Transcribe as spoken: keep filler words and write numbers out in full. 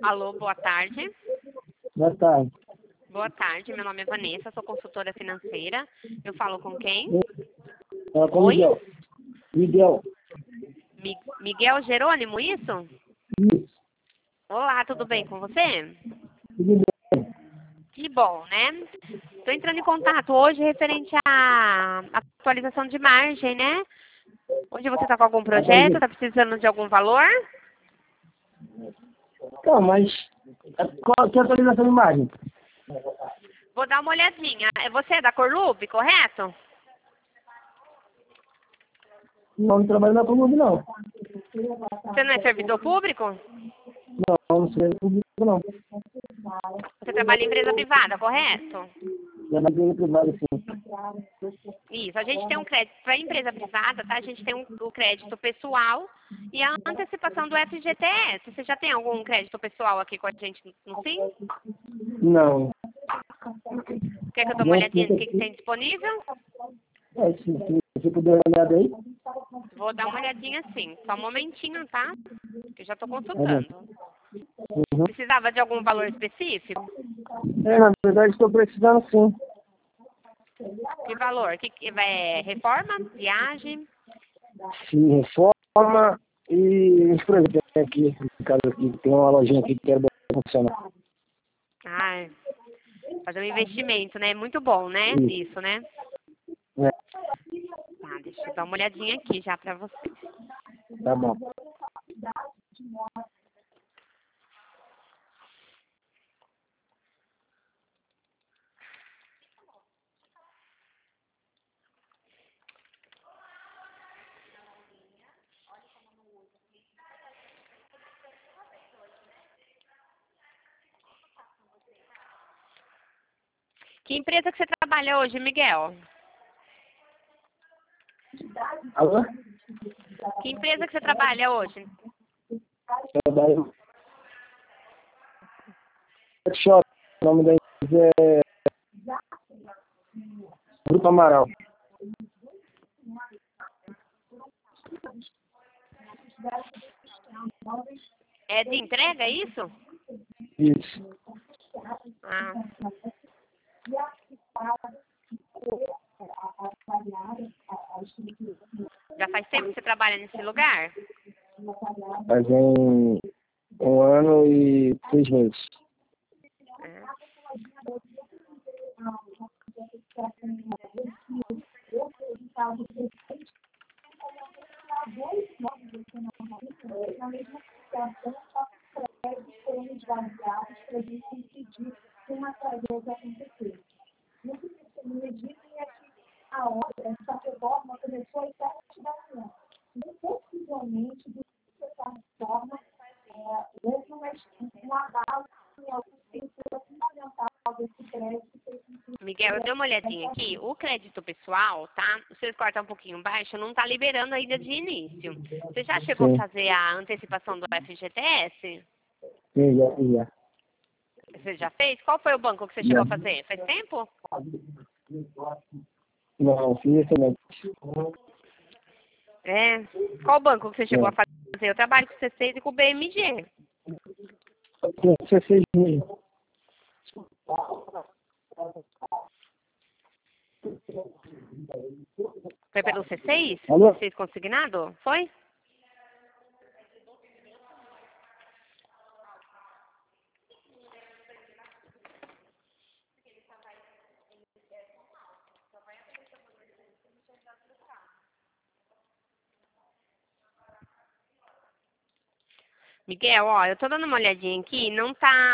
Alô, boa tarde. Boa tarde. Boa tarde, meu nome é Vanessa, sou consultora financeira. Eu falo com quem? É com Oi? Miguel. Miguel. Mi- Miguel Jerônimo, isso? Isso. Olá, tudo bem com você? Tudo bem. Que bom, né? Estou entrando em contato hoje referente à atualização de margem, né? Hoje você está com algum projeto, está precisando de algum valor? Então, mas qual que é a atualização de imagem? Vou dar uma olhadinha. É Você é da Corlube, correto? Não, não trabalho na Colômbia, não. Você não é servidor público? Não, não sou público, não. Você trabalha em empresa privada, correto? Já na empresa privada, sim. Isso, a gente tem um crédito para empresa privada, tá? A gente tem um, o crédito pessoal e a antecipação do F G T S. Você já tem algum crédito pessoal aqui com a gente no fim? Não. Quer que eu dê uma Não, olhadinha do nunca que, que tive. tem disponível? É, se, se você puder dar uma olhada aí. Vou dar uma olhadinha sim. Só um momentinho, tá? Que eu já estou Tá consultando. bom. Uhum. Precisava de algum valor específico? É, na verdade, estou precisando, sim. Que valor? Que, que, é, reforma? Viagem? Sim, reforma e os projetos aqui, em casa aqui, tem uma lojinha aqui que quero botar funcionar. Ai, fazer um investimento, né? Muito bom, né? Isso. Nisso, né? É, Tá, deixa eu dar uma olhadinha aqui já pra você. tá bom. Que empresa que você trabalha hoje, Miguel? Alô? Que empresa que você trabalha hoje? Trabalho no shop. O nome da empresa é Grupo Amaral. É de entrega, é isso? Isso. Ah, já faz tempo que você trabalha nesse lugar? Faz um, um ano e seis meses. É. Miguel, eu dei uma olhadinha aqui. O crédito pessoal, tá? Você corta um pouquinho baixo, não tá liberando ainda de início. Você já chegou a Sim, fazer a antecipação do F G T S? sim, já, já. Você já fez? Qual foi o banco que você chegou já. a fazer? Faz tempo? Não, fiz excelente. É. Qual banco que você chegou a É. fazer? Eu trabalho com o C seis e com o B M G. Com dezesseis mesmo. Foi pelo C seis? Alô? C seis consignado? Foi? Miguel, ó, eu tô dando uma olhadinha aqui, não tá